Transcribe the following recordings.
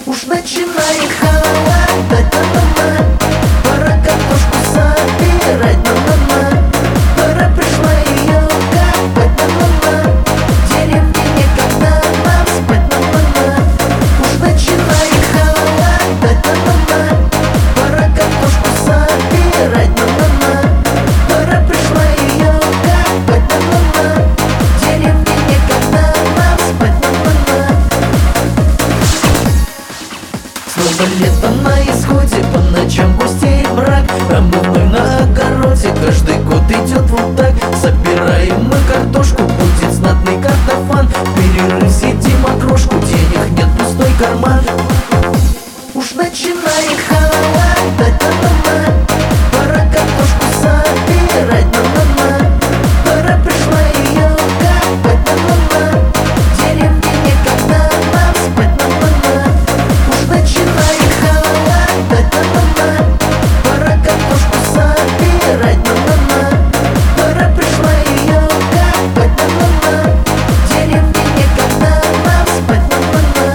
Уж начинает холодать, на-на-на. Пора картошку собирать, на-на-на. Пора пришла ее копать, на-на-на. В деревне некогда нам спать, на-на-на. Уж начинает холодать, на-на-на. Пора картошку собирать, на-на-на. Пора пришла ее копать, на-на-на. В деревне некогда нам спать, на-на-на. Снова лето на исходе, по ночам густеет мрак, а мы вновь на огороде, каждый год идет вот так. Собираем мы картошку, будет знатный картофан. В перерыв съедим окрошку, денег нет, пустой карман. Уж начинает холодать, на-на-на. Пора картошку собирать, на-на-на. Пора пришла ее копать, на-на-на. В деревне некогда нам спать, на-на-на. Уж начинает холодать, на-на-на. Пора картошку собирать, на-на-на. Пора пришла ее копать, на-на-на. В деревне некогда нам спать, на-на-на.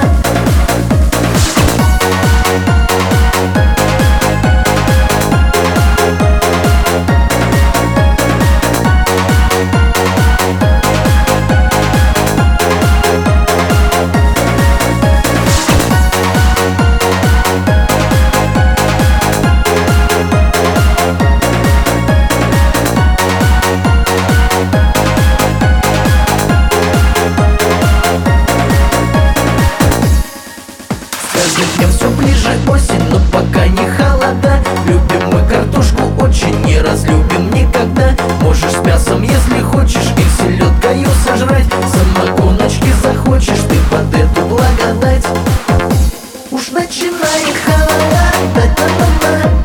Каждым днем все ближе осень, но пока не холода. Любим мы картошку очень, не разлюбим никогда. Можешь с мясом, если хочешь, и селедкою сожрать. Самогоночки захочешь ты под эту благодать. Уж начинает холодать, на-на-на.